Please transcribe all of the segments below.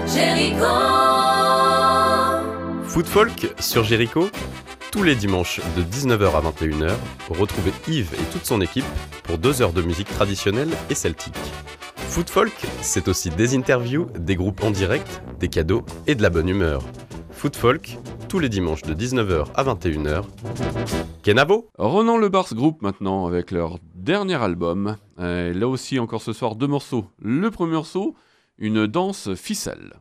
Jéricho. Foot Folk sur Jéricho, tous les dimanches de 19h à 21h, retrouvez Yves et toute son équipe pour 2 heures de musique traditionnelle et celtique. Foot Folk, c'est aussi des interviews, des groupes en direct, des cadeaux et de la bonne humeur. Foot Folk, tous les dimanches de 19h à 21h. Kenavo. Ronan Le Bars Group maintenant avec leur dernier album. Là aussi encore ce soir 2 morceaux. Le premier morceau, une danse ficelle.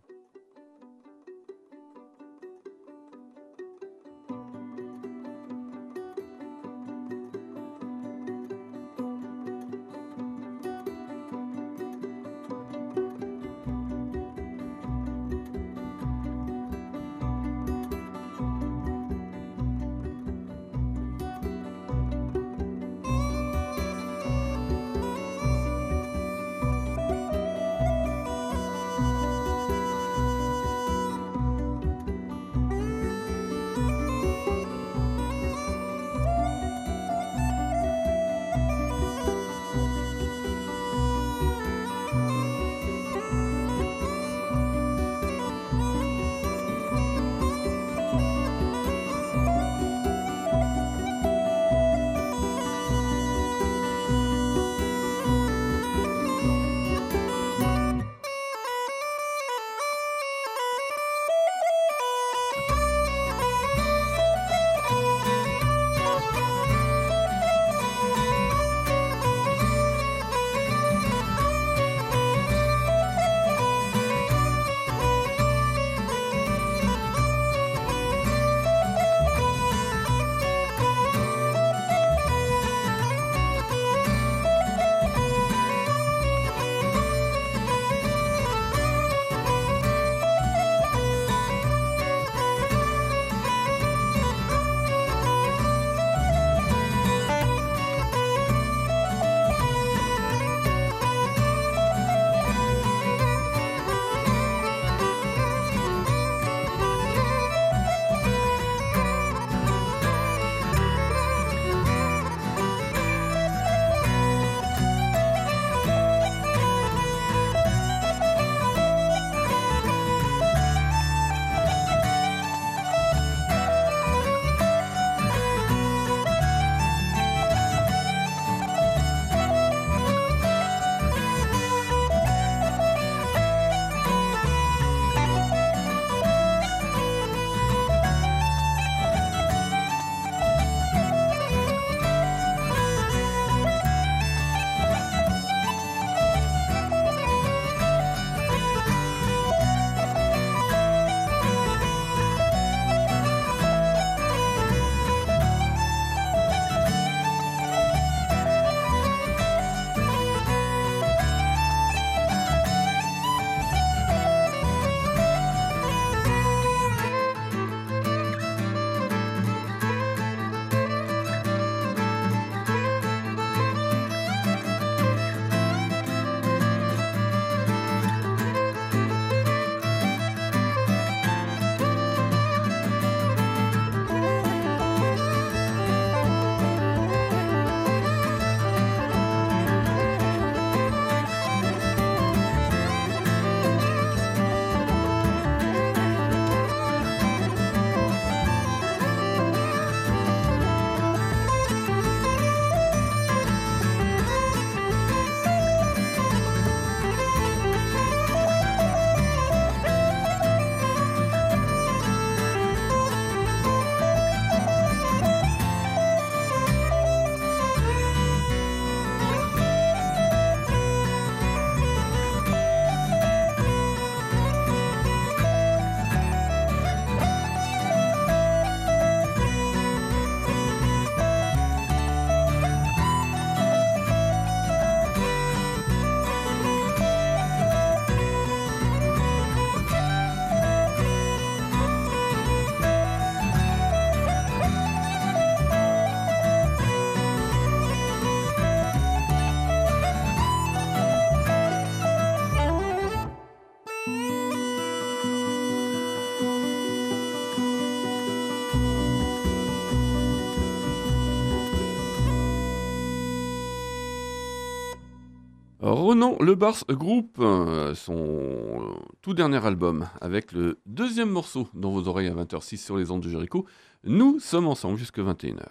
Ronan Le Bars Group, son tout dernier album, avec le deuxième morceau dans vos oreilles à 20h06 sur les ondes de Jéricho. Nous sommes ensemble jusqu'à 21h.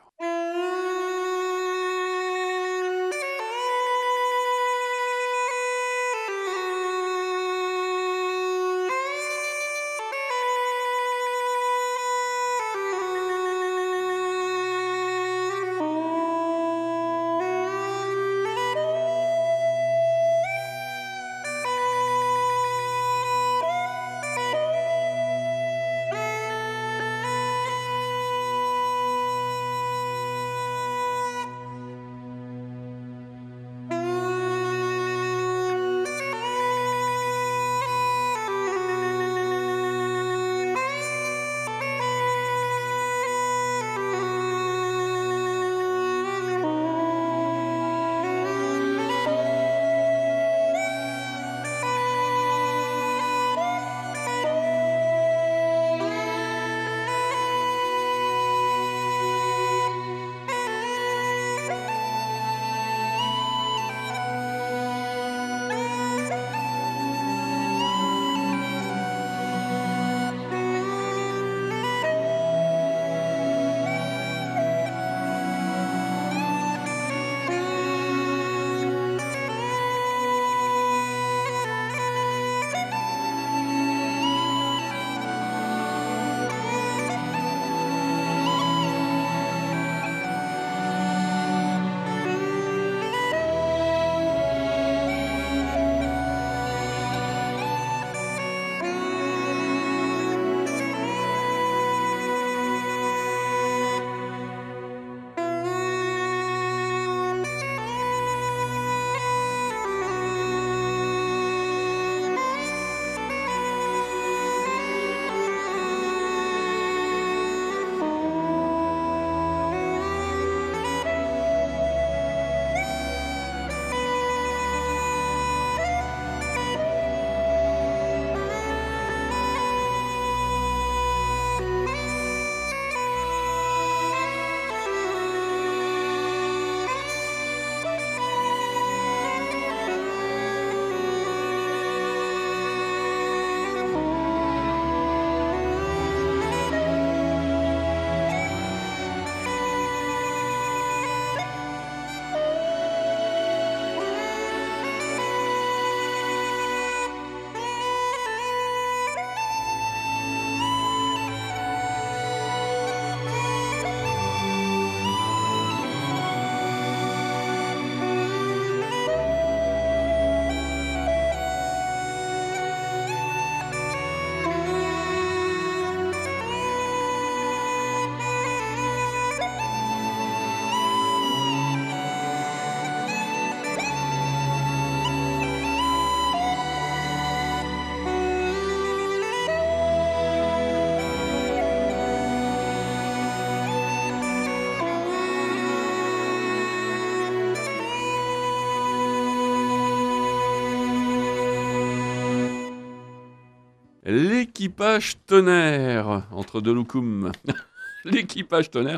L'équipage tonnerre, entre deux loukoums. L'équipage tonnerre,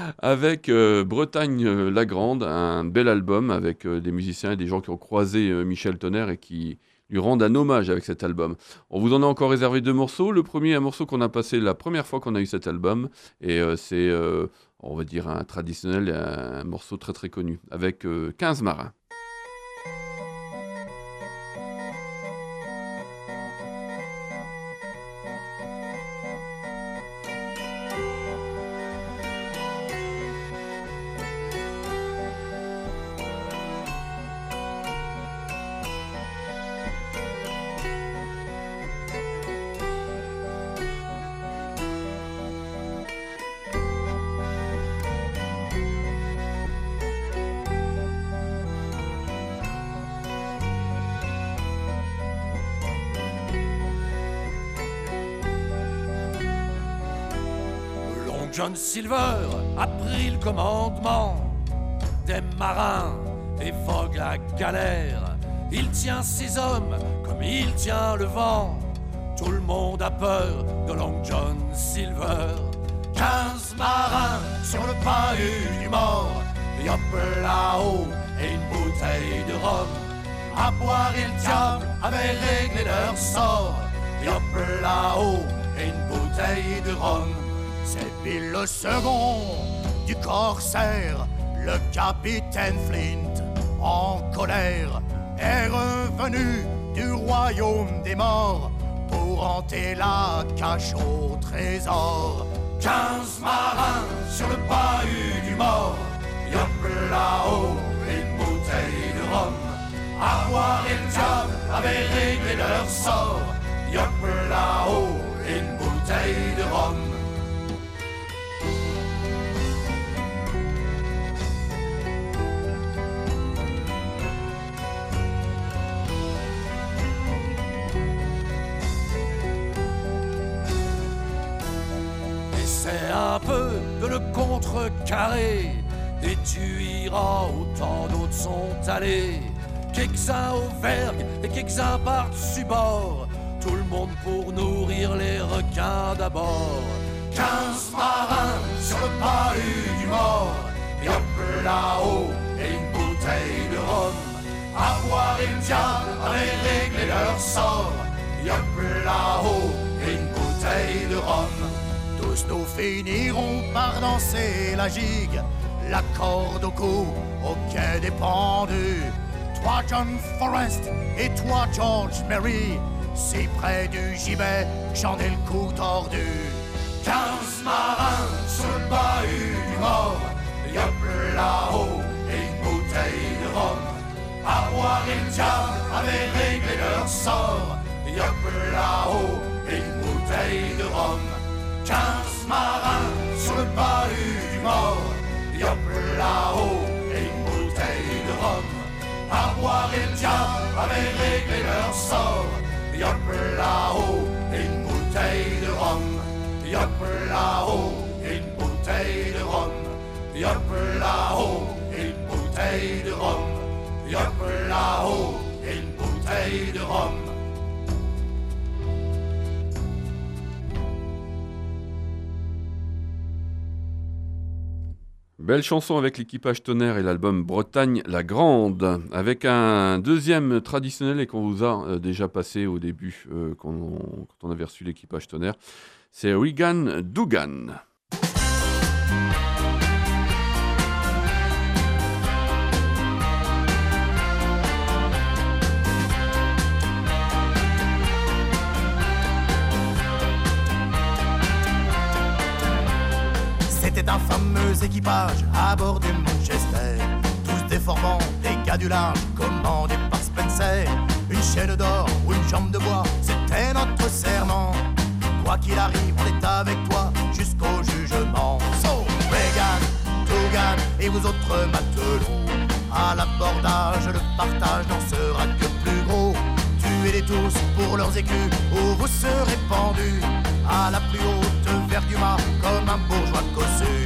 avec Bretagne la Grande, un bel album avec des musiciens et des gens qui ont croisé Michel Tonnerre et qui lui rendent un hommage avec cet album. On vous en a encore réservé 2 morceaux. Le premier, un morceau qu'on a passé la première fois qu'on a eu cet album, et c'est, on va dire, un traditionnel, un morceau très très connu, avec 15 marins. John Silver a pris le commandement des marins et vogue la galère. Il tient ses hommes comme il tient le vent. Tout le monde a peur de Long John Silver. 15 marins sur le bahut du mort, yop là-haut et une bouteille de rhum. à boire et le diable avait réglé leur sort. Et hop là-haut, une bouteille de rhum. C'est Bill le second du corsaire, le capitaine Flint, en colère, est revenu du royaume des morts pour hanter la cache au trésor. 15 marins sur le bahut du mort, et hop là-haut, une bouteille de rhum. À boire et le diable avait réglé leur sort, et hop là-haut, une bouteille de rhum. Essaie un peu de le contrecarrer, et tu iras où tant d'autres sont allés. Quelques-uns au vergue et quelques-uns par-dessus bord, tout le monde pour nourrir les requins d'abord. 15 marins sur le bahut du mort, et hop là-haut, et une bouteille de rhum. À boire et le diable avait réglé leur sort, et hop là-haut, et une bouteille de rhum. Tous nous finirons par danser la gigue, la corde au cou, au quai des pendus. Toi John Forrest et toi George Merry, si près du gibet, j'en ai le cou tordu. 15 marins sur le bahut du mort, et hop là-haut, et une bouteille de rhum. À boire et le diable avait réglé leur sort, et hop là-haut, et une bouteille de rhum. 15 marins sur le bahut du mort, et hop là-haut, et une bouteille de rhum. À boire et le diable avait réglé leur sort, et hop là-haut, et une bouteille de rhum. Et hop là-haut, et une bouteille de rhum. Et hop là-haut, et une bouteille de rhum. Et hop là-haut, et une bouteille de rhum. Belle chanson avec l'équipage Tonnerre et l'album Bretagne la Grande, avec un deuxième traditionnel et qu'on vous a déjà passé au début quand on avait reçu l'équipage Tonnerre, c'est Regan Dougan. C'était un fameux équipage à bord du Manchester, tous déformants, des gars du large, commandés par Spencer. Une chaîne d'or ou une jambe de bois, c'était notre serment. Quoi qu'il arrive, on est avec toi jusqu'au jugement. So, Regan, Dougan et vous autres matelots, à l'abordage, le partage n'en sera que plus gros. Tuez-les tous pour leurs écus, ou vous serez pendus à la plus haute verguma comme un bourgeois cossu.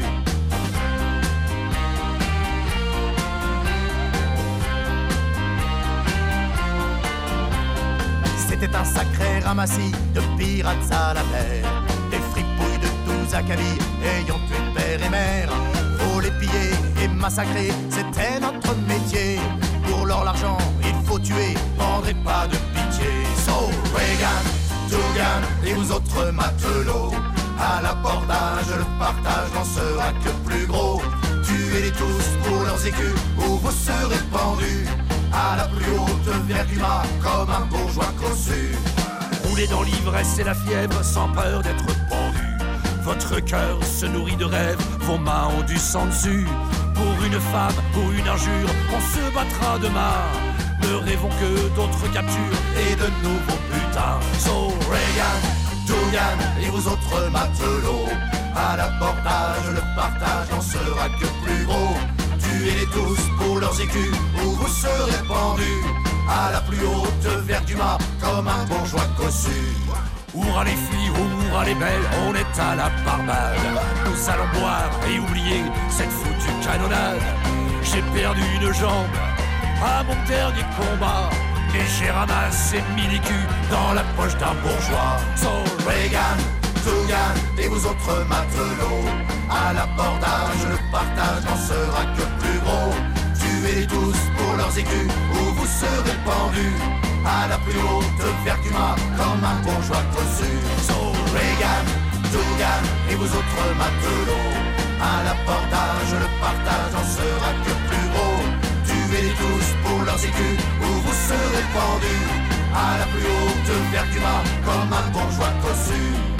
C'était un sacré ramassis de pirates à la mer, des fripouilles de 12 acabits ayant tué père et mère. Voler, piller et massacrer, c'était notre métier. Pour l'or, l'argent, il faut tuer, prendre et pas de pitié. So, Regan, Dougan et vous autres matelots, à l'abordage, le partage n'en sera que plus gros. Tuez-les tous pour leurs écus, ou vous serez pendus à la plus haute verguma comme un bourgeois cossu. Roulez dans l'ivresse et la fièvre sans peur d'être pendu. Votre cœur se nourrit de rêves, vos mains ont du sang dessus. Pour une femme, pour une injure, on se battra demain. Ne rêvons que d'autres captures et de nouveaux butins. So Regan, Dougan et vous autres matelots, à l'abordage, le partage n'en sera que plus gros. Tuez-les tous pour leurs écus, ou vous serez pendus à la plus haute verguma comme un bourgeois cossu. Hurrah les filles, hurrah les belles, on est à la barbade. Nous allons boire et oublier cette foutue canonnade. J'ai perdu une jambe à mon dernier combat, et j'ai ramassé 1000 écus dans la poche d'un bourgeois. So Regan, Dougan et vous autres matelots, à l'abordage, le partage n'en sera que plus gros. tuez-les tous pour leurs écus, ou vous serez pendus à la plus haute vertu du mât, comme un bourgeois cossu. So Reagan, Dugan et vous autres matelots, à l'abordage, le partage en sera que plus gros. Tuez-les tous pour leurs écus, ou vous serez pendus à la plus haute vertu du mât, comme un bourgeois cossu.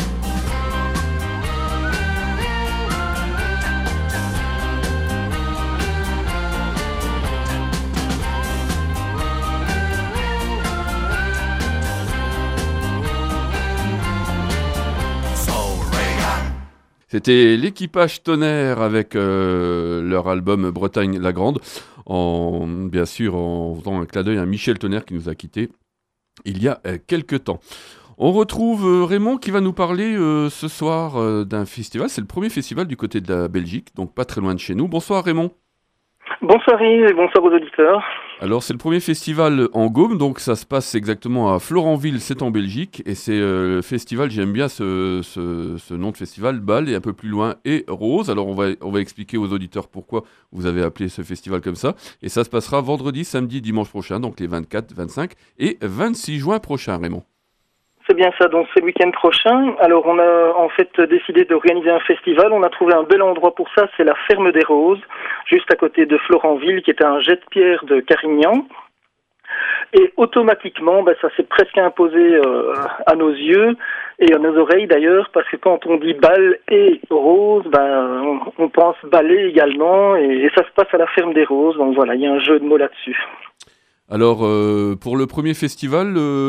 C'était l'équipage Tonnerre avec leur album Bretagne la Grande, bien sûr en faisant un clin d'œil à Michel Tonnerre qui nous a quittés il y a quelques temps. On retrouve Raymond qui va nous parler ce soir d'un festival. C'est le premier festival du côté de la Belgique, donc pas très loin de chez nous. Bonsoir Raymond. Bonsoir Yves et bonsoir aux auditeurs. Alors c'est le premier festival en Gaume, donc ça se passe exactement à Florenville, c'est en Belgique, et c'est le festival, j'aime bien ce nom de festival, Bâle, et un peu plus loin, et Rose. Alors on va expliquer aux auditeurs pourquoi vous avez appelé ce festival comme ça, et ça se passera vendredi, samedi, dimanche prochain, donc les 24, 25 et 26 juin prochains, Raymond. C'est bien ça, donc c'est le week-end prochain. Alors on a en fait décidé d'organiser un festival, on a trouvé un bel endroit pour ça, c'est la Ferme des Roses, juste à côté de Florenville, qui est un jet de pierre de Carignan. Et automatiquement, ça s'est presque imposé à nos yeux et à nos oreilles d'ailleurs, parce que quand on dit bal et rose, on pense ballet également, et ça se passe à la Ferme des Roses, donc voilà, il y a un jeu de mots là-dessus. Alors, pour le premier festival,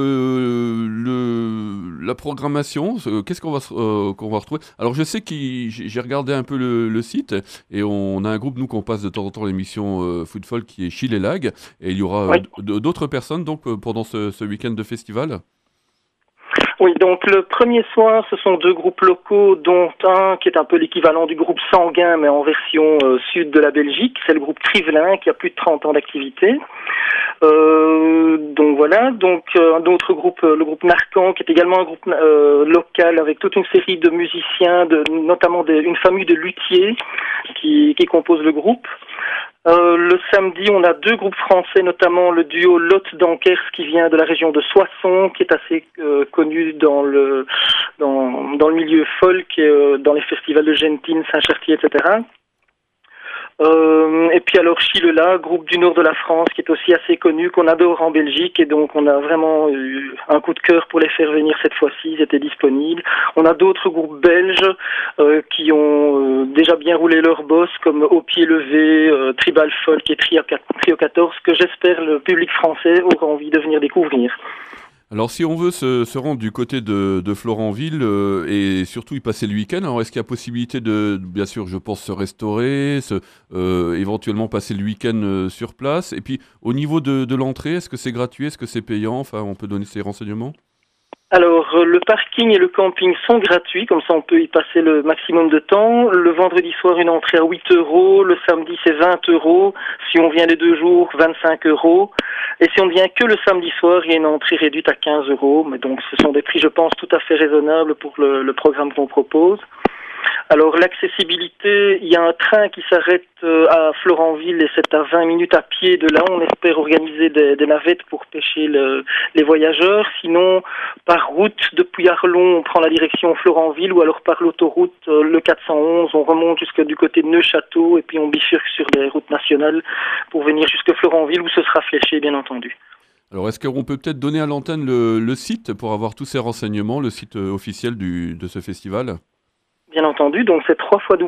la programmation, qu'est-ce qu'on va retrouver? Alors, je sais que j'ai regardé un peu le site, et on a un groupe, nous, qu'on passe de temps en temps l'émission Food Folk, qui est Chile et Lag, et il y aura d'autres personnes donc pendant ce week-end de festival. Oui, donc le premier soir, ce sont deux groupes locaux, dont un qui est un peu l'équivalent du groupe Sanguin, mais en version sud de la Belgique. C'est le groupe Crivelin, qui a plus de 30 ans d'activité. Donc voilà, un autre groupe, le groupe Narcan, qui est également un groupe local avec toute une série de musiciens, notamment une famille de luthiers qui composent le groupe. Le samedi, on a deux groupes français, notamment le duo Lotte d'Ankers qui vient de la région de Soissons, qui est assez connu dans le milieu folk, dans les festivals de Gentine, Saint-Chartier, etc. Et puis alors Chilela, groupe du nord de la France, qui est aussi assez connu, qu'on adore en Belgique, et donc on a vraiment eu un coup de cœur pour les faire venir cette fois-ci, ils étaient disponibles. On a d'autres groupes belges qui ont déjà bien roulé leur boss, comme Au Pied Levé, Tribal Folk et Trio 14, que j'espère le public français aura envie de venir découvrir. Alors si on veut se rendre du côté de Florenville et surtout y passer le week-end, alors est-ce qu'il y a possibilité de, bien sûr je pense, se restaurer, éventuellement passer le week-end sur place, et puis au niveau de l'entrée, est-ce que c'est gratuit, est-ce que c'est payant, enfin on peut donner ces renseignements? Alors, le parking et le camping sont gratuits, comme ça on peut y passer le maximum de temps. Le vendredi soir, une entrée à 8 €, le samedi c'est 20 €, si on vient les 2 jours, 25 €, et si on ne vient que le samedi soir, il y a une entrée réduite à 15 €, mais donc ce sont des prix, je pense, tout à fait raisonnables pour le programme qu'on propose. Alors l'accessibilité, il y a un train qui s'arrête à Florenville et c'est à 20 minutes à pied de là. On espère organiser des navettes pour pêcher les voyageurs. Sinon, par route depuis Arlon, on prend la direction Florenville, ou alors par l'autoroute le 411, on remonte jusque du côté de Neufchâteau et puis on bifurque sur les routes nationales pour venir jusque Florenville, où ce sera fléché bien entendu. Alors est-ce qu'on peut peut-être donner à l'antenne le site pour avoir tous ces renseignements, le site officiel de ce festival? Bien entendu, donc c'est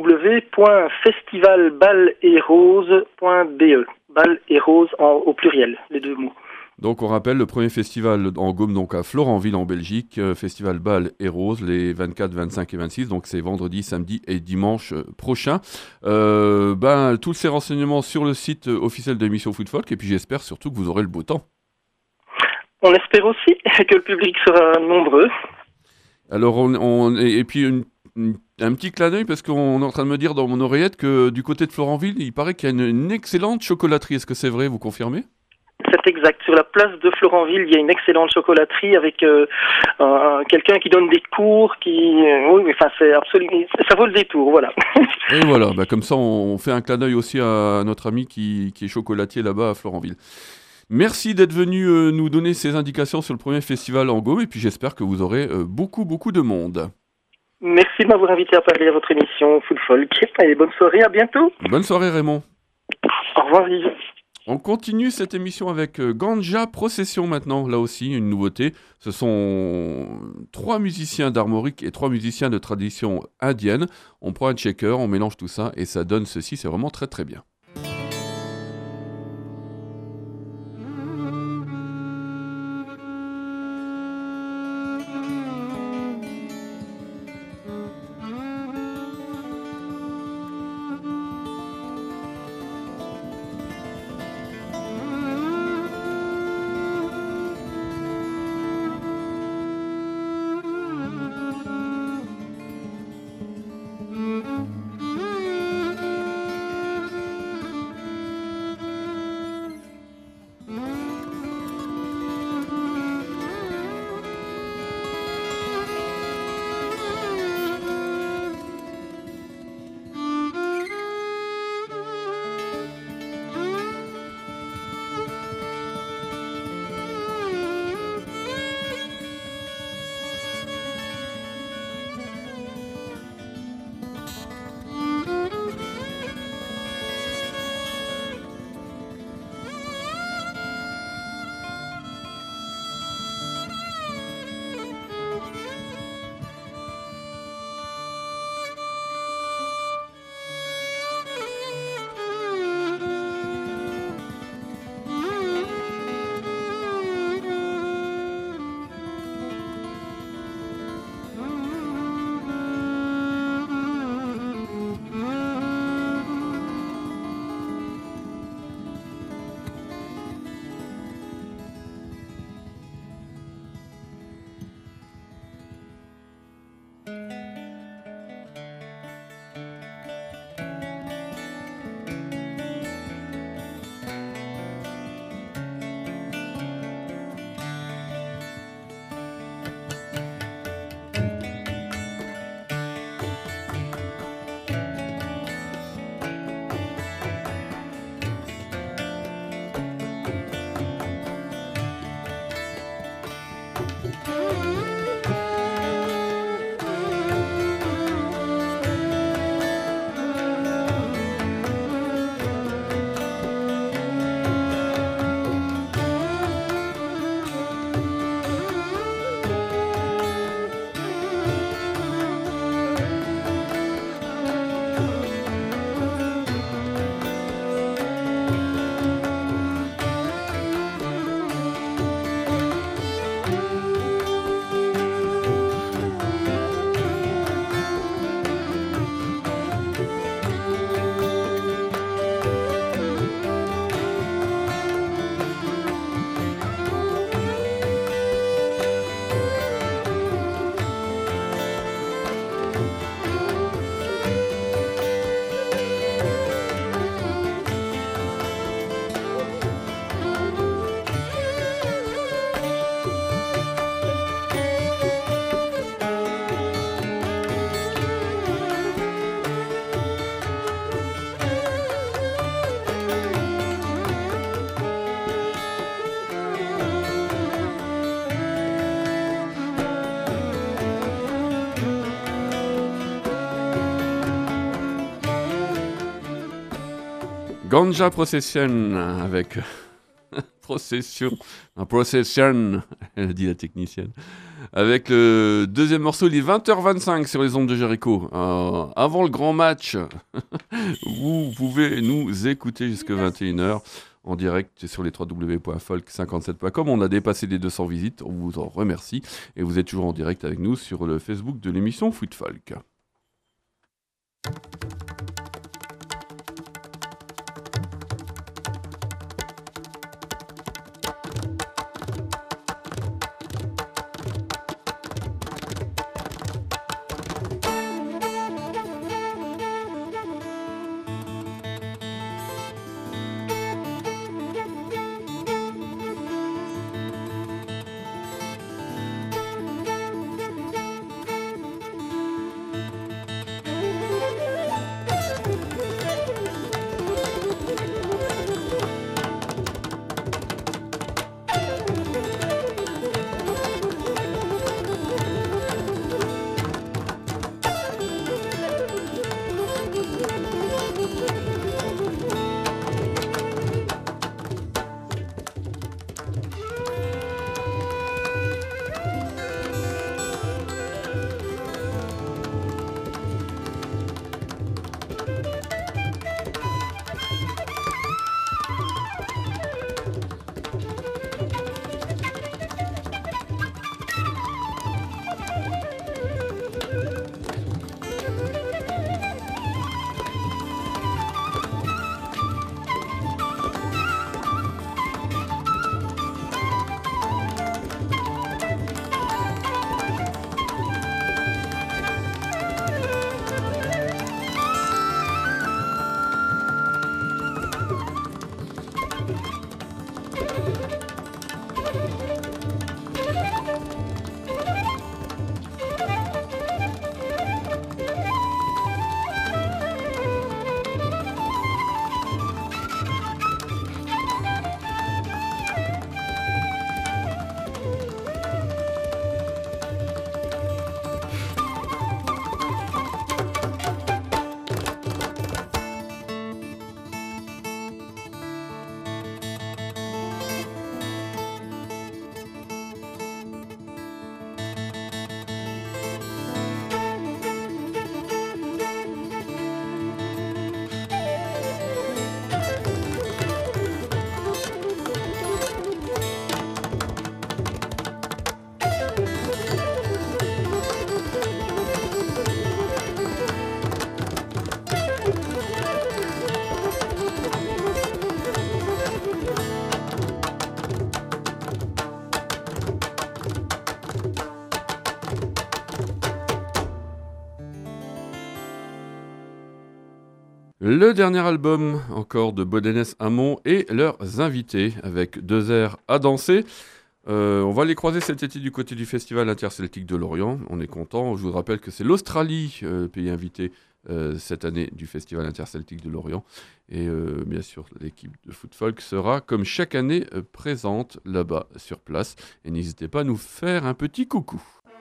www.festivalballetrose.be. Bal et rose au pluriel, les deux mots. Donc on rappelle le premier festival en Gaume, donc à Florenville en Belgique, festival Bal et Rose, les 24, 25 et 26, donc c'est vendredi, samedi et dimanche prochain. Tous ces renseignements sur le site officiel de l'émission Food Folk, et puis j'espère surtout que vous aurez le beau temps. On espère aussi que le public sera nombreux. Alors et puis un petit clin d'œil, parce qu'on est en train de me dire dans mon oreillette que du côté de Florenville, il paraît qu'il y a une excellente chocolaterie. Est-ce que c'est vrai, vous confirmez? C'est exact. Sur la place de Florenville, il y a une excellente chocolaterie avec quelqu'un qui donne des cours, oui, enfin c'est absolument, ça vaut le détour, voilà. Et voilà, comme ça on fait un clin d'œil aussi à notre ami qui est chocolatier là-bas à Florenville. Merci d'être venu nous donner ces indications sur le premier festival en Gaume, et puis j'espère que vous aurez beaucoup de monde. Merci de m'avoir invité à parler à votre émission Food Folk. Et bonne soirée, à bientôt. Bonne soirée Raymond. Au revoir Yves. On continue cette émission avec Ganja Procession maintenant, là aussi une nouveauté. Ce sont 3 musiciens d'armorique et 3 musiciens de tradition indienne. On prend un checker, on mélange tout ça et ça donne ceci, c'est vraiment très très bien. Ganja Procession avec Procession, elle dit la technicienne. Avec le deuxième morceau, il est 20h25 sur les ondes de Jericho. Avant le grand match, vous pouvez nous écouter jusqu'à 21h en direct sur les www.folk57.com. On a dépassé les 200 visites, on vous en remercie. Et vous êtes toujours en direct avec nous sur le Facebook de l'émission Food Folk. Le dernier album encore de Bodenès Hamon et leurs invités avec 2 airs à danser. On va les croiser cet été du côté du Festival interceltique de Lorient. On est content. Je vous rappelle que c'est l'Australie, pays invité cette année du Festival interceltique de Lorient. Et bien sûr, l'équipe de Foot Folk sera, comme chaque année, présente là-bas sur place. Et n'hésitez pas à nous faire un petit coucou.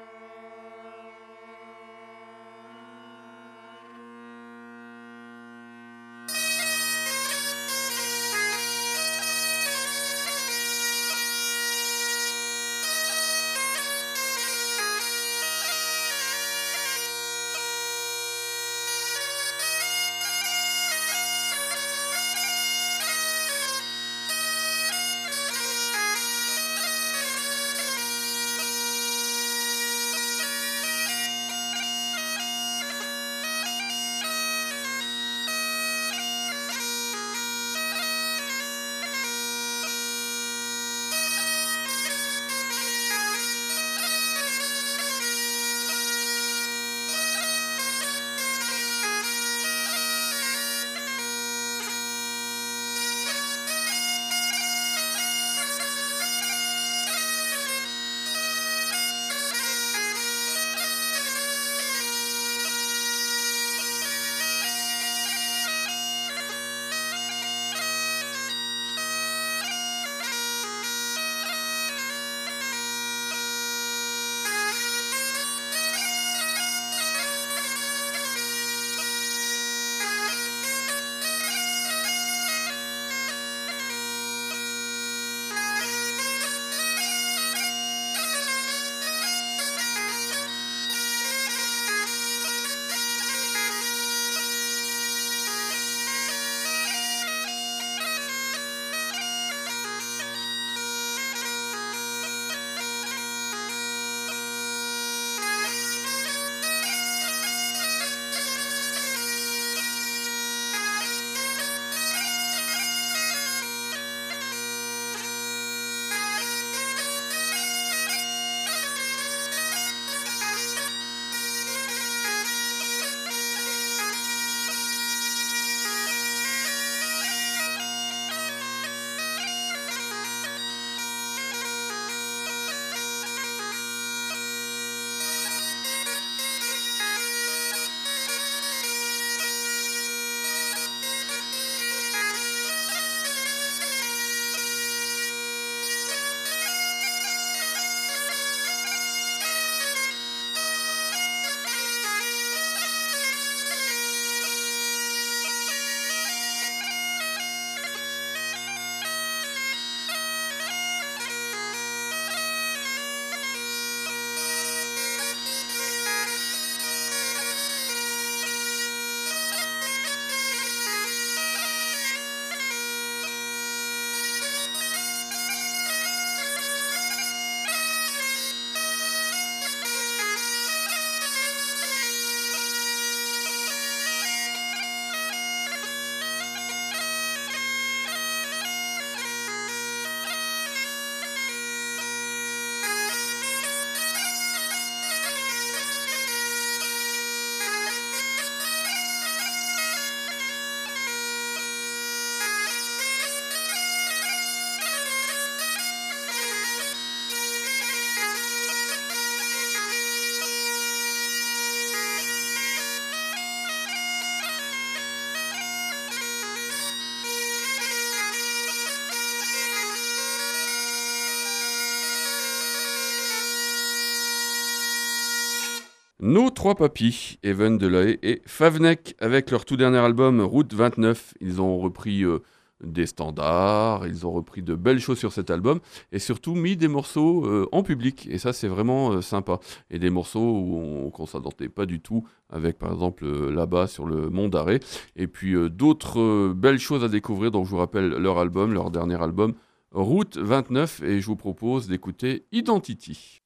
Nos 3 papis, Even Delahaye et Favnek, avec leur tout dernier album Route 29. Ils ont repris des standards, ils ont repris de belles choses sur cet album et surtout mis des morceaux en public. Et ça, c'est vraiment sympa. Et des morceaux qu'on ne s'attendait pas du tout, avec par exemple là-bas sur le Mont d'Arrêt. Et puis d'autres belles choses à découvrir. Donc je vous rappelle leur dernier album, Route 29. Et je vous propose d'écouter Identity.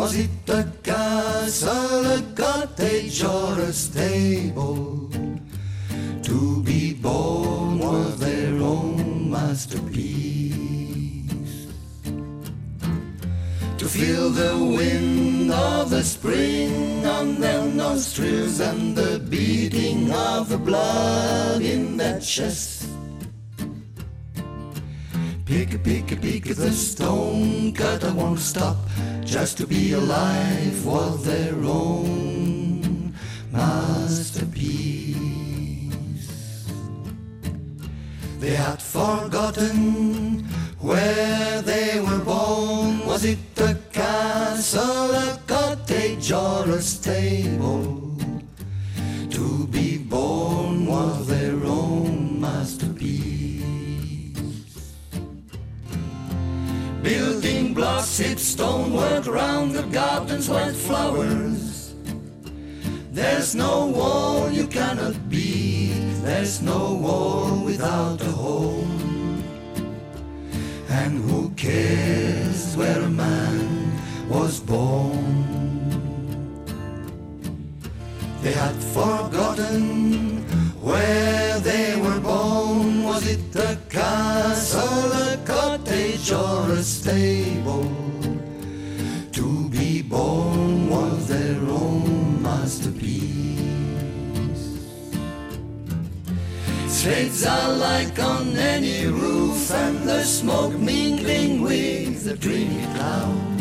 Was it a castle, a cottage, or a stable? To be born was their own masterpiece. To feel the wind of the spring on their nostrils and the beating of the blood in their chest. Pick, pick, pick the stone cutter won't stop. Just to be alive was their own masterpiece. They had forgotten where they were born. Was it a castle, a cottage, or a stable? To be born was their own masterpiece. Building blocks, hit stonework round the gardens, white flowers. There's no wall you cannot beat. There's no wall without a home. And who cares where a man was born? They had forgotten where they were born. Was it a castle, a cottage, or a stable? To be born was their own masterpiece. Slates are like on any roof, and the smoke mingling with the dreamy cloud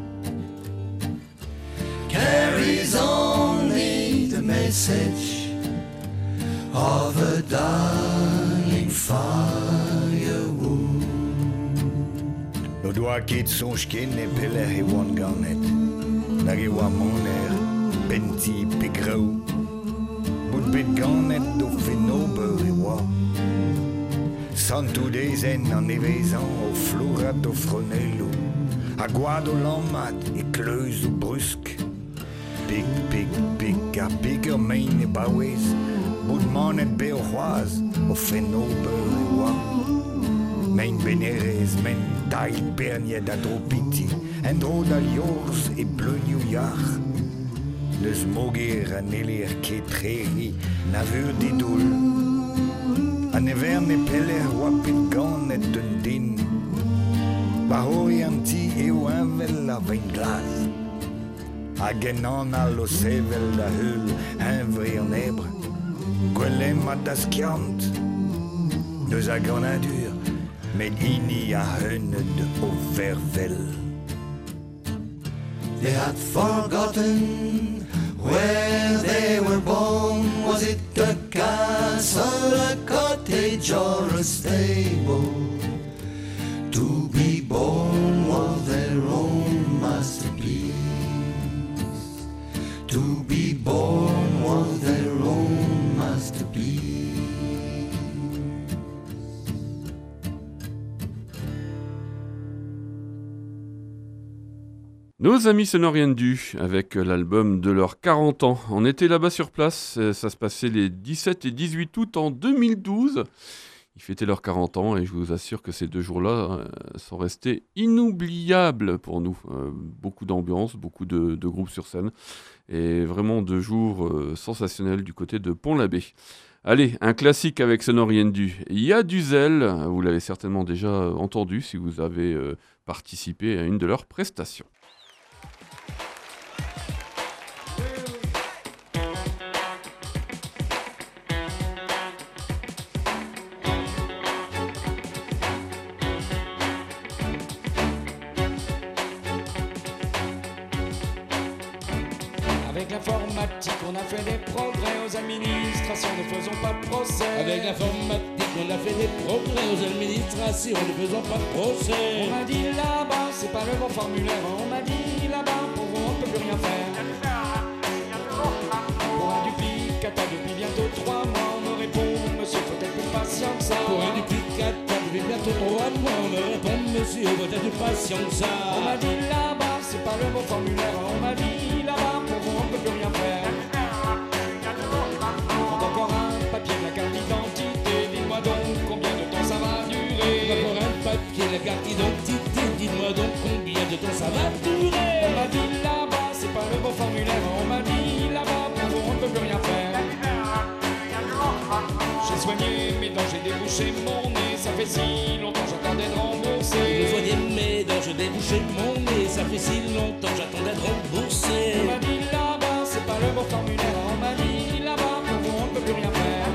carries only the message of a dying firewood. No doa kit son skin e peller e wan garnet. Nagi wa moner, benti pigrou. Bout bit garnet do fenober e wa. Santu dezen an evezan o florat o fronello. A guado lammat e kleus o brusk. Pik, pik, pik, a piker main e bawez. Bout manet be o c'hoaz o fenober e wa. Mein benerez, men tail perniet da dropiti. En dro da liorz e bleugnoù yach. Deus moger an eler ket trehi na veur didoul. An evern e peller wapit ganet un din. Ba hori an ti eo invel a vein glas. Hag en an al o sevel da heul invri an ebre. Gwellem a da skiant. Deus a granadur, met ini a heunet o vervel. They had forgotten where they were born. Was it a castle, a cottage, or a stable? To be born was their own masterpiece. To be born was their own masterpiece. Nos amis Sonoriendu, avec l'album de leurs 40 ans. On était là-bas sur place, ça se passait les 17 et 18 août en 2012. Ils fêtaient leurs 40 ans et je vous assure que ces deux jours-là sont restés inoubliables pour nous. Beaucoup d'ambiance, beaucoup de groupes sur scène et vraiment 2 jours sensationnels du côté de Pont-l'Abbé. Allez, un classique avec Sonoriendu. Il y a du zèle, vous l'avez certainement déjà entendu si vous avez participé à une de leurs prestations. Avec l'informatique, on a fait des progrès aux administrations, ne faisons pas de procès. Avec l'informatique, on a fait des progrès aux administrations, ne faisons pas de procès. On m'a dit là-bas, c'est pas le bon formulaire. On m'a dit là-bas, pour vous, on ne peut plus rien faire. Pour un duplicata depuis bientôt 3 mois, on me répond, monsieur, faut-être plus patient que ça. Pour un duplicata depuis bientôt 3 mois, on me répond, monsieur, faut-être plus patient que ça. On m'a dit là-bas, c'est pas le bon formulaire. On m'a dit là-bas, pour vous, on ne peut plus rien faire. Prends encore un papier de la carte d'identité, dites-moi donc combien de temps ça va durer. Encore un papier, la carte d'identité, dites-moi donc combien de temps ça va durer. On m'a dit là si longtemps j'attends d'être remboursé. Vous voyez mes dents, je débouchais mon nez. Ça fait si longtemps que j'attends d'être remboursé. On m'a dit là-bas, c'est pas le bon formulaire. On m'a dit là-bas, pour vous, on ne peut plus rien faire.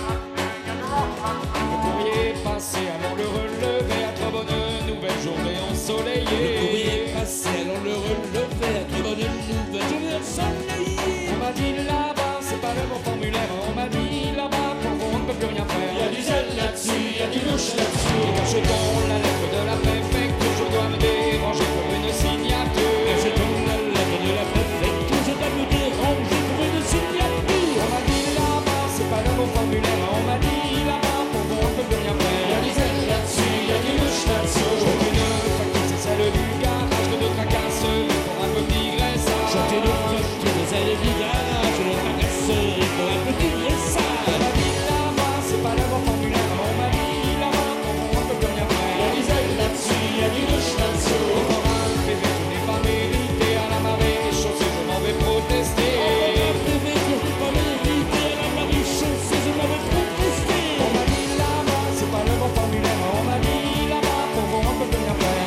Le courrier passé, allons le relever. À trop bonne nouvelle journée ensoleillée. Le courrier passé, allons le relever. À trop bonne nouvelle journée ensoleillée. On m'a dit là-bas, c'est pas le bon formulaire. On m'a dit là-bas, pour vous, on ne peut plus rien faire. Y'a du zèle là-dessus, y'a du louche là-dessus. Et quand je donne la lettre de la préfecture, je dois me déranger pour une signature. Quand je donne la lettre de la préfecture, je dois me déranger pour une signature. On m'a dit là-bas, c'est pas le bon formulaire. On m'a dit là-bas, pour vous, on ne peut plus rien faire. Y'a du zèle là-dessus, y'a du louche là-dessus. Je veux une facture, c'est celle du garage de tracasse. Pour un petit graissage. Chantez le cloche de celle du garage, le tracasseur, il faut un petit dressage. On m'a dit là-bas, c'est pas le bon formulaire. On m'a dit là-bas, pour vous, on ne peut plus rien faire. Y'a du zèle là-dessus, y'a du louche là-dessus. Encore un PV, je n'ai pas mérité. À la marée chaussée, je m'en vais protester. On m'a dit là-bas, c'est pas le bon formulaire. On m'a dit là-bas, pour vous, on ne peut plus rien faire.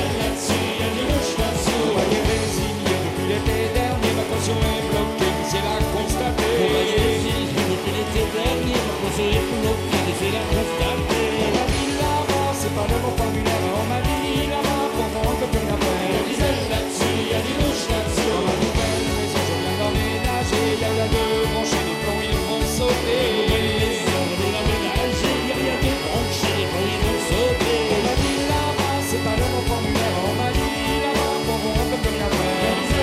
On m'a dit résigné depuis l'été dernier. Ma caution est bloquée, c'est la constaté. On m'a dit là-bas, c'est pas le bon formulaire. On m'a dit là-bas, pour vous, on ne peut plus rien faire. Dans ma nouvelle maison, je viens d'emménager. Y'a rien de branché, les plombs ils vont sauter. On m'a dit là-bas, c'est pas le bon formulaire. On m'a dit là-bas, pour vous, on ne peut plus rien faire.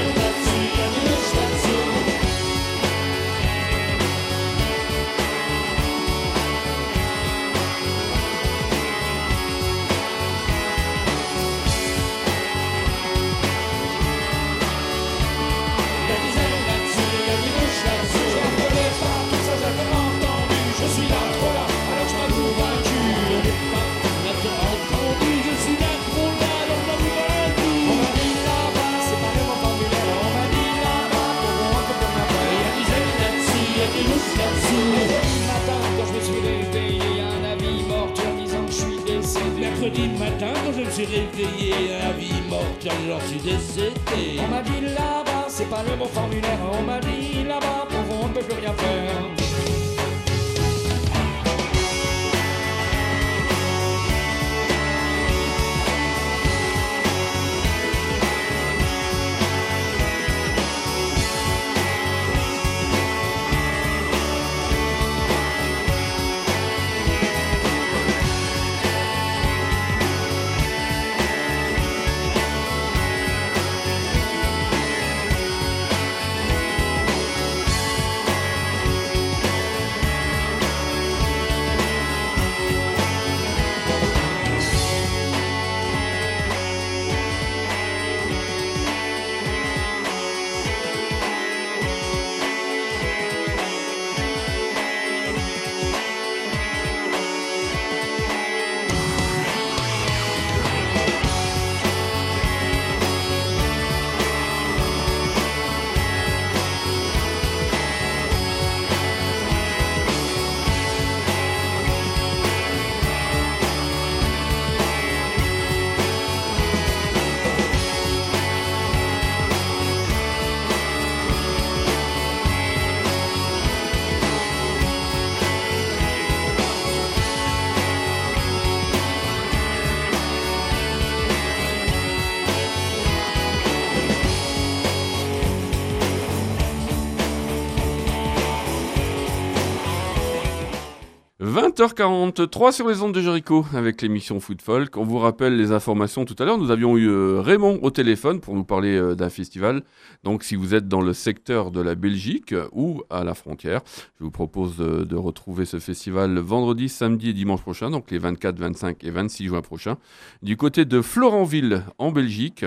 Mercredi matin, quand je me suis réveillé, un avis mortel, j'en suis décédé. On m'a dit là-bas, c'est pas le bon formulaire. On m'a dit là-bas, pour vous, on ne peut plus rien faire. « 20h43 sur les ondes de Jericho avec l'émission Food Folk. On vous rappelle les informations tout à l'heure. Nous avions eu Raymond au téléphone pour nous parler d'un festival. Donc si vous êtes dans le secteur de la Belgique ou à la frontière, je vous propose de retrouver ce festival vendredi, samedi et dimanche prochain, donc les 24, 25 et 26 juin prochains, du côté de Florenville en Belgique.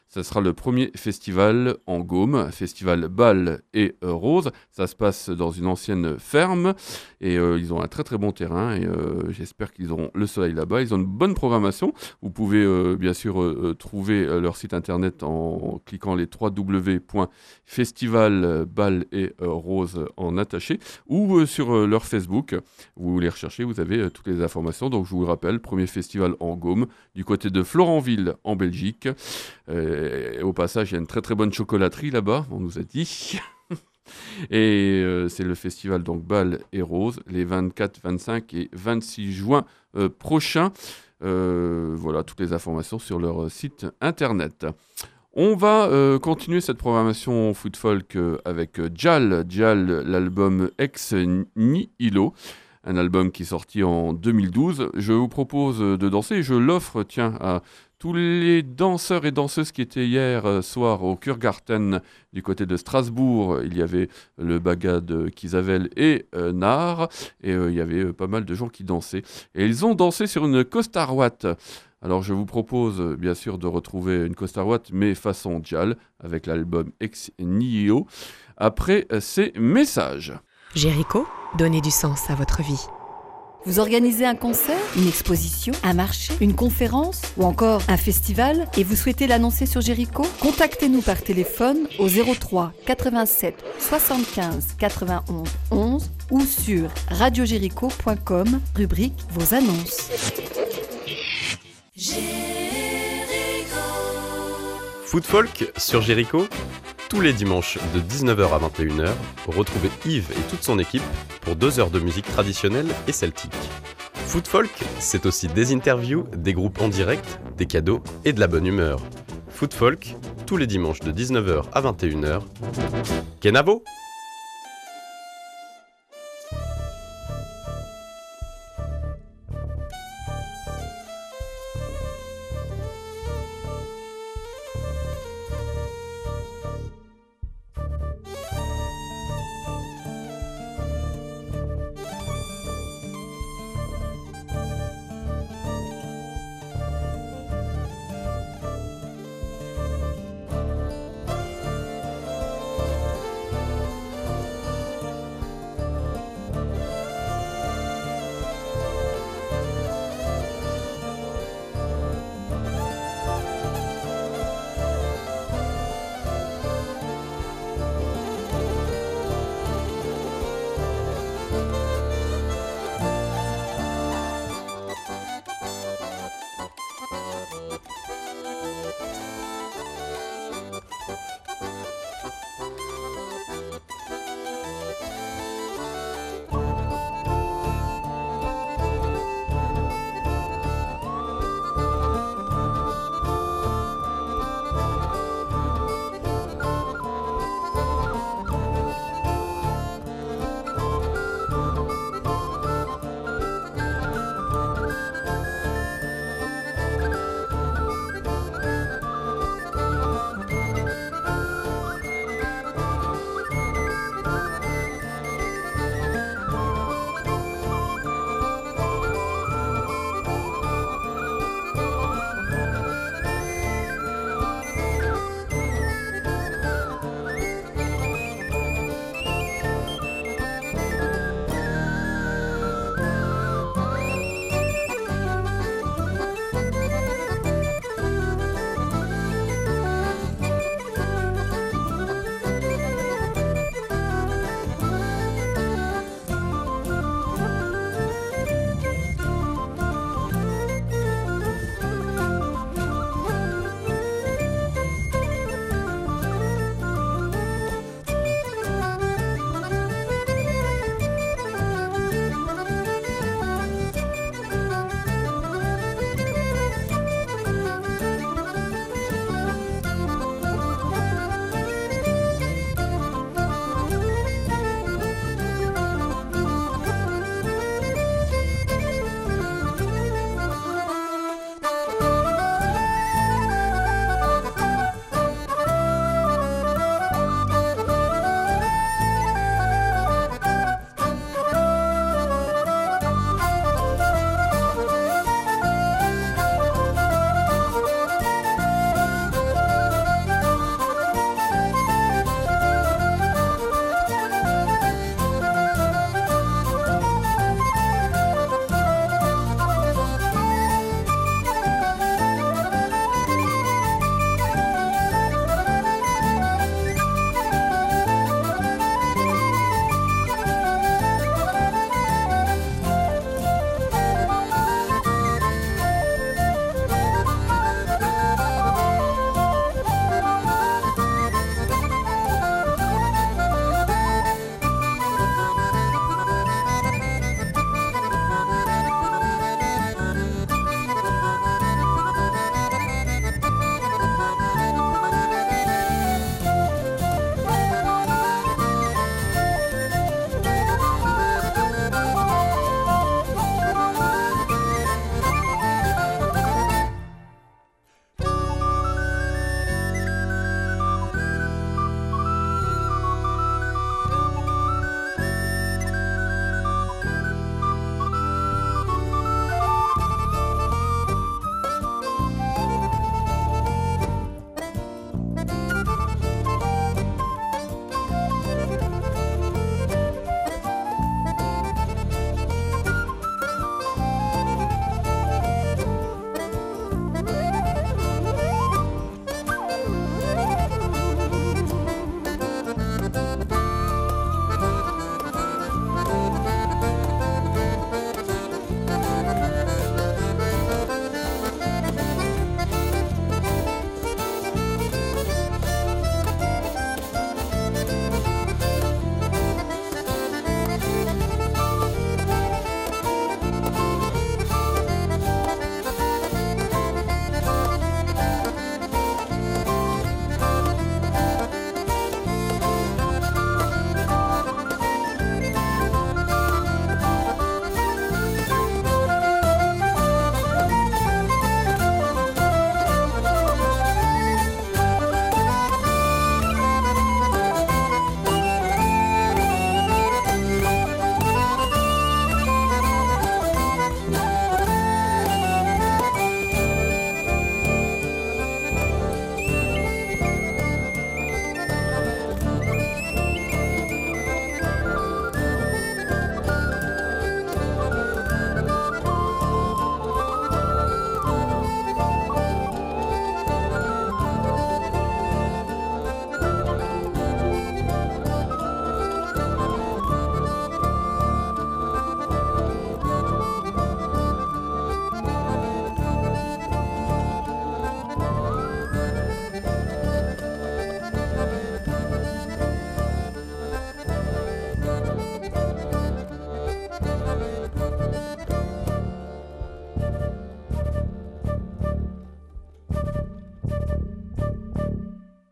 Ça sera le premier festival en Gaume, festival Bal et Rose. Ça se passe dans une ancienne ferme et ils ont un très très bon terrain et j'espère qu'ils auront le soleil là-bas. Ils ont une bonne programmation. Vous pouvez bien sûr trouver leur site internet en cliquant les www.festival Bal et Rose en attaché ou sur leur Facebook. Vous les recherchez, vous avez toutes les informations. Donc je vous rappelle, premier festival en Gaume du côté de Florenville en Belgique. Et au passage, il y a une très très bonne chocolaterie là-bas, on nous a dit. Et c'est le festival donc Bal et Rose les 24, 25 et 26 juin prochains. Voilà toutes les informations sur leur site internet. On va continuer cette programmation foot folk avec Jal, l'album Ex Nihilo. Un album qui est sorti en 2012. Je vous propose de danser et je l'offre, tiens, à tous les danseurs et danseuses qui étaient hier soir au Kurgarten du côté de Strasbourg. Il y avait le Baga de Kisavel et Nar. Et il y avait pas mal de gens qui dansaient. Et ils ont dansé sur une Costarwatt. Alors je vous propose bien sûr de retrouver une Costarwatt, mais façon Jal, avec l'album Ex Nihilo, après ces messages. Jéricho, donnez du sens à votre vie. Vous organisez un concert, une exposition, un marché, une conférence ou encore un festival et vous souhaitez l'annoncer sur Jéricho ? Contactez-nous par téléphone au 03 87 75 91 11 ou sur radiojéricho.com, rubrique vos annonces. Foot folk sur Jéricho, tous les dimanches de 19h à 21h, retrouvez Yves et toute son équipe pour 2 heures de musique traditionnelle et celtique. Foot folk, c'est aussi des interviews, des groupes en direct, des cadeaux et de la bonne humeur. Foot folk, tous les dimanches de 19h à 21h. Kenavo!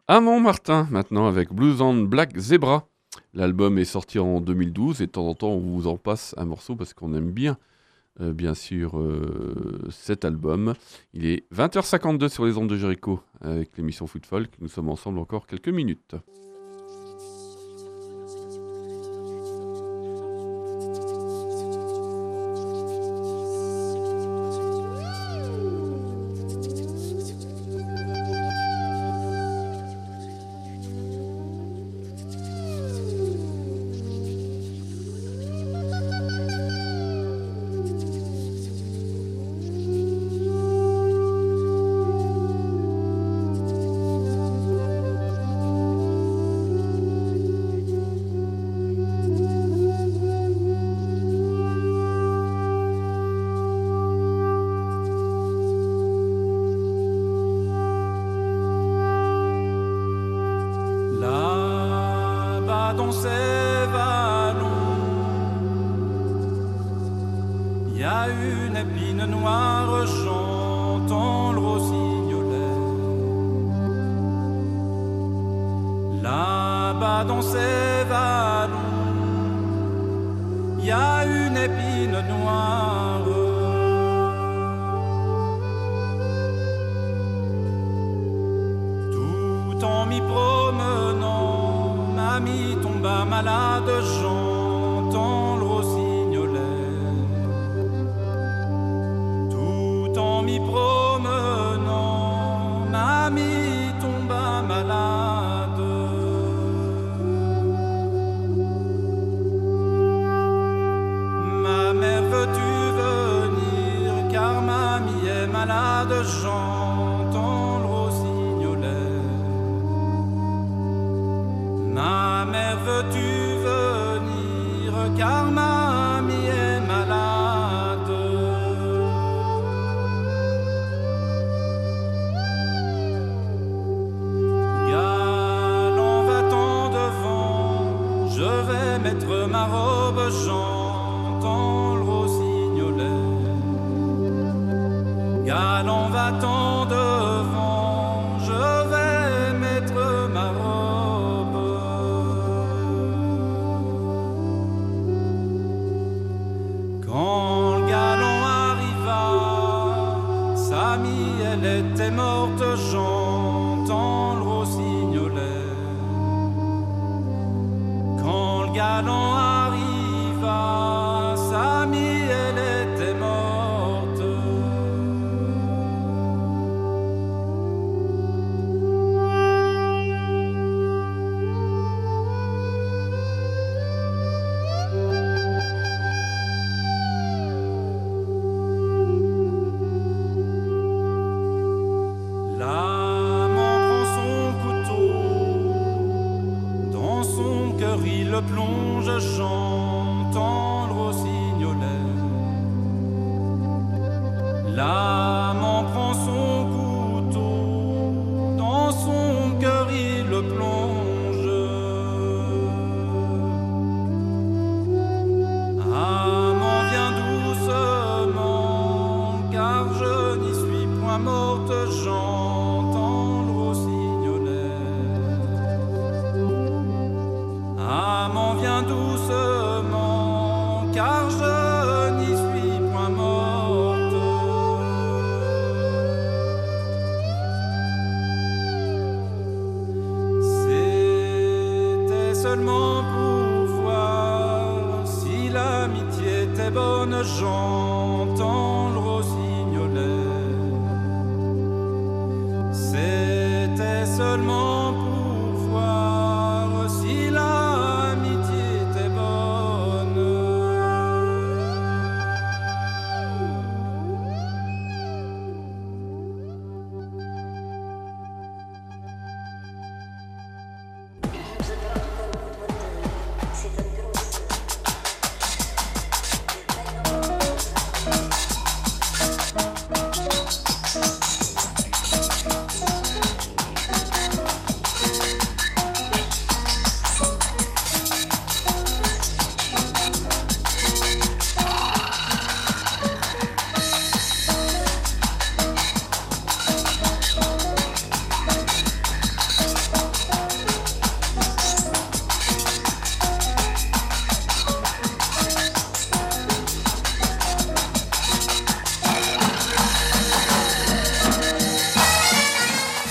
À Montmartin, maintenant, avec Blues on Black Zebra. L'album est sorti en 2012 et de temps en temps, on vous en passe un morceau parce qu'on aime bien, bien sûr, cet album. Il est 20h52 sur les ondes de Jericho avec l'émission Foot Folk. Nous sommes ensemble encore quelques minutes. Dans ces vallons, il y a une épine noire chantant le rossignolet. Là-bas dans ces vallons, il y a une épine noire. Tout en m'y promenant, mamie tomba malade, j'entends le rossignolet. Tout en m'y promenant, mamie tomba malade. Ma mère, veux-tu venir, car mamie est malade, j'entends le rossignolet. Ma mère, veux-tu venir, car mamie est malade. Galant va-t'en devant, je vais mettre ma robe, j'entends le rossignolet. Galant va-t'en devant, je vais mettre ma robe. Quand le galant arriva, Samy, elle était morte, j'entends le rossignolet. Quand le galant arriva, Samy, elle était morte. L'amant prend son couteau, dans son cœur il le plonge, j'entends le rossignolet. L'amant prend son couteau, dans son cœur il le plonge. Amant, viens doucement, car je n'y suis point morte, j'entends le rossignolet. Amant, viens doucement, car je n'y suis point morte. C'était seulement pour voir si l'amitié était bonne, j'entends le rossignolet. C'était seulement pour voir si l'amitié était bonne.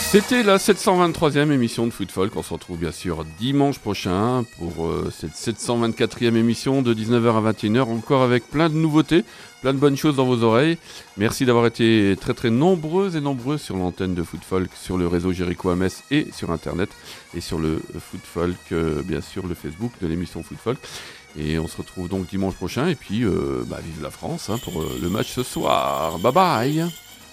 C'était la 723e émission de Food Folk. On se retrouve bien sûr dimanche prochain pour cette 724e émission de 19h à 21h, encore avec plein de nouveautés, plein de bonnes choses dans vos oreilles. Merci d'avoir été très très nombreuses et nombreux sur l'antenne de Food Folk, sur le réseau Jéricho à Metz et sur internet, et sur le Food Folk, bien sûr le Facebook de l'émission Food Folk. Et on se retrouve donc dimanche prochain, et puis vive la France pour le match ce soir. Bye bye.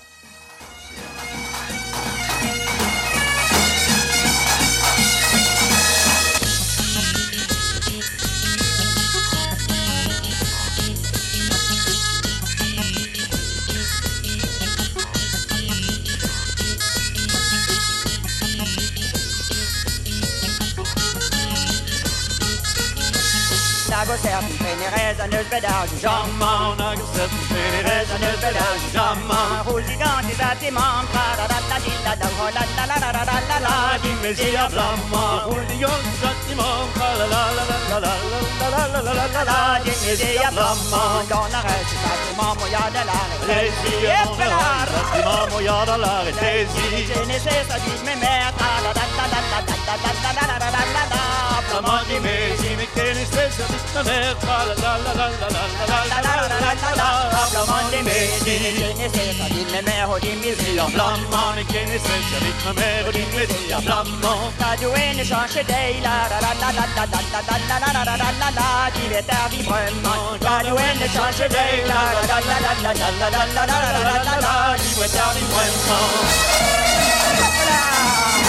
Nagocerten, raisonneuse pédale du jamon. Nagocerten, raisonneuse pédale du jamon. Roule gigante des bâtiments, tra-la-la-la-la-la, oh-la-la-la-la-la-la-la, dis-moi blanc. Roule gigante des bâtiments, tra-la-la-la-la-la-la-la-la, dis-moi blanc. Dans l'arrêt du bâtiment, moi y'a de l'arrêt. Bâtiment, moi y'a de l'arrêt. J'ai nécessaire, dis-moi mère, tra-la-la-la-la-la-la-la-la-la-la-la-la. Blamant dis-moi, dis-moi qu'elle est spéciale. Ma mère, tra la la la la la la la la la la la la. Blamant des médis, je ne sais pas dire mes mères ou des musiques. Blamant des qui ne sait pas dire ma mère ou des musiques. Blamant, t'as dû ne changer d'œil la la la la la la la la la la la la la la. Tu vas t'arriver vraiment. T'as dû ne changer d'œil la la la la la la la la la la la la la. Tu vas t'arriver vraiment.